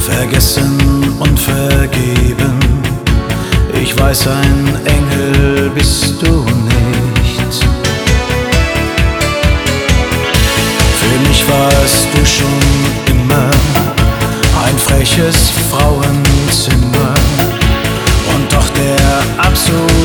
Vergessen und vergeben, ich weiß, ein Engel bist du nicht. Für mich warst du schon immer ein freches Frauenzimmer und doch der absolute